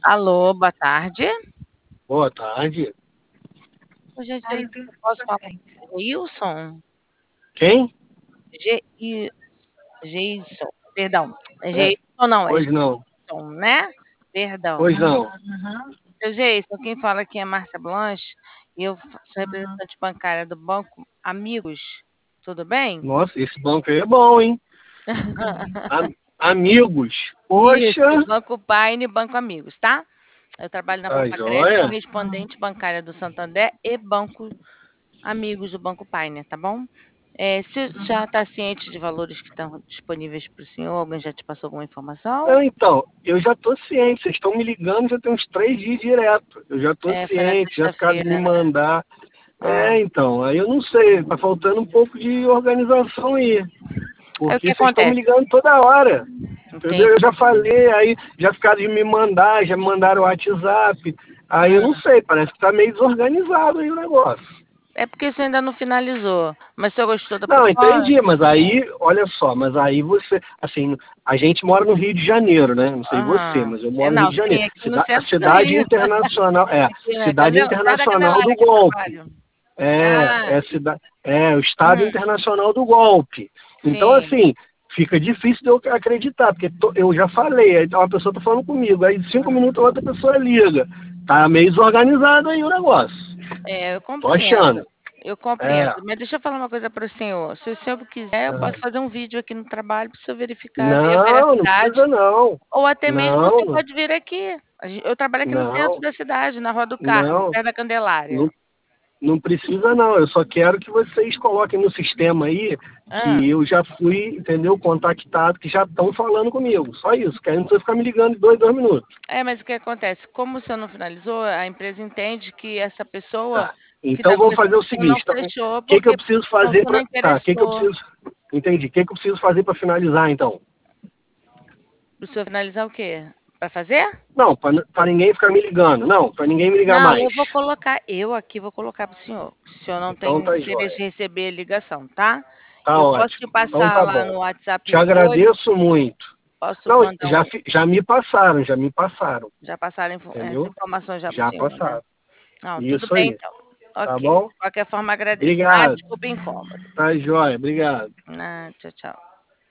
Alô, boa tarde. Boa tarde. Oi, gente, eu posso falar com o Geilson? Quem? Gei Geilson, perdão, é É, Geilson não, é pois não. Geilson, né? Perdão. Pois não. Seu Geilson, quem fala aqui é Márcia Blanche e eu sou representante bancária do Banco Amigos, tudo bem? Nossa, esse banco aí é bom, hein? Amigos. Isso, Poxa, Banco Paine e Banco Amigos, tá? Eu trabalho na tá Bombacred, joia? correspondente bancária do Santander e Banco Amigos do Banco Paine, tá bom? Você já está ciente de valores que estão disponíveis para o senhor? Alguém já te passou alguma informação? Não, então, eu já tô ciente. Vocês estão me ligando já tem uns 3 dias direto. Eu já tô Foi na ciente, já ficaram de me sexta-feira, né? mandar. Ah, Então, aí eu não sei, tá faltando um pouco de organização aí. aí o que Porque vocês estão me acontece? ligando toda hora. Entendeu? Eu Entendi. já falei, aí já ficaram de me mandar, já me mandaram o WhatsApp. Aí eu não Hum, sei, parece que tá meio desorganizado aí o negócio. É porque isso ainda não finalizou. Mas o senhor gostou da Não, entendi, proposta? mas aí, olha só, mas aí você, assim, a gente mora no Rio de Janeiro, né? Não sei você, Aham. mas eu moro no Rio Não, de Janeiro. sim, aqui no A centro do cidade Rio. internacional, Aqui na cidade Perto da internacional do Candelária que eu golpe. trabalho. É Ah, cidade, o estado hum, internacional do golpe. Então, sim. assim, fica difícil de eu acreditar, porque eu já falei, aí uma pessoa tá falando comigo, aí 5 minutos a outra pessoa liga. Tá meio desorganizado aí o negócio. Eu Tô compreendo. achando. Eu compreendo. É. Mas deixa eu falar uma coisa para o senhor. Se o senhor quiser, eu posso fazer um vídeo aqui no trabalho para o senhor verificar, ver a Não, não veracidade. precisa não. Ou até mesmo você Não, pode vir aqui. Eu trabalho aqui no centro não, da cidade, na Rua do Carmo, não, perto da Candelária. não, não precisa não. Eu só quero que vocês coloquem no sistema aí Ah, que eu já fui, entendeu, contactado, que já estão falando comigo. Só isso, que aí não precisa ficar me ligando de 2 minutos. mas o que acontece? Como o senhor não finalizou, a empresa entende que essa pessoa Tá. que está Então vamos conversando fazer o com o senhor não seguinte, então, o fechou que que eu porque preciso o fazer senhor não para, tá, o que que eu interessou. preciso, entendi, o que que eu preciso fazer para finalizar então? Para o senhor finalizar o quê? Para fazer? Não, para ninguém ficar me ligando. Não, para ninguém me ligar Não, mais. eu aqui vou colocar para o senhor. O senhor não tem Então tá interesse jóia. em receber ligação, tá? Tá Eu posso te ótimo. Então passar tá lá bom. no WhatsApp Te hoje, agradeço muito. posso Não, mandar um. já me passaram, Já passaram essa entendeu? informação já para o Já senhor, né? passaram. Não, tudo Isso bem aí, então. tá Ok. bom? De qualquer forma, agradeço, tá? Obrigado. Desculpa o incômodo. Tá jóia, obrigado. Tchau, tchau.